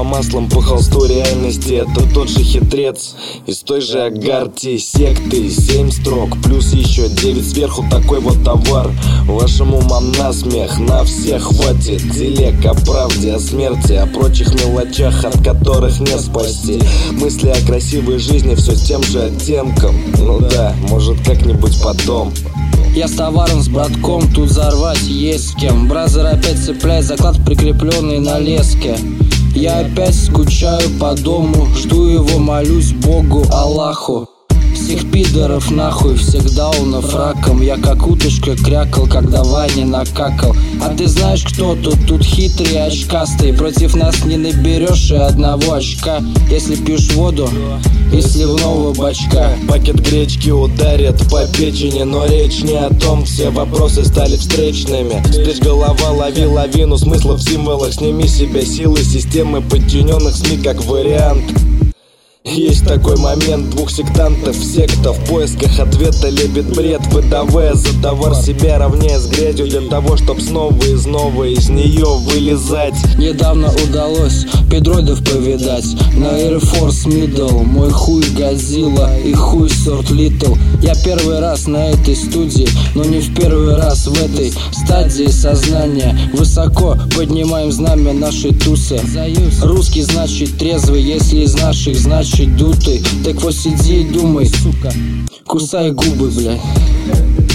по маслам, по холсту реальности. Это тот же хитрец из той же Агарти секты. 7 строк, плюс еще 9 сверху, такой вот товар. Вашим умам на смех, на всех хватит. Телег о правде, о смерти, о прочих мелочах, от которых не спасти. Мысли о красивой жизни все с тем же оттенком. Ну да, может как-нибудь потом. Я с товаром, с братком, тут взорвать есть с кем. Бразер опять цепляет заклад, прикрепленный на леске. Я опять скучаю по дому, жду его, молюсь Богу, Аллаху. Всех пидоров нахуй, всех даунов раком. Я как уточка крякал, когда Ваня накакал. А ты знаешь, кто тут хитрый, очкастый? Против нас не наберешь и одного очка, если пьешь воду из сливного бачка. Пакет гречки ударит по печени, но речь не о том. Все вопросы стали встречными. Встреч голова, лови лавину смыслов в символах. Сними с себя силы системы подчиненных СМИ как вариант. Есть такой момент, двух сектантов, секта в поисках ответа лепит бред, выдавая за товар себя, равняя с грязью, для того, чтоб снова из нее вылезать. Недавно удалось педроидов повидать на Air Force Middle. Мой хуй Годзилла и хуй Сорт Литл. Я первый раз на этой студии, но не в первый раз в этой стадии сознания. Высоко поднимаем знамя нашей тусы. Русский значит трезвый, если из наших значит дутый. Так вот сиди и думай, сука, кусай губы, блядь.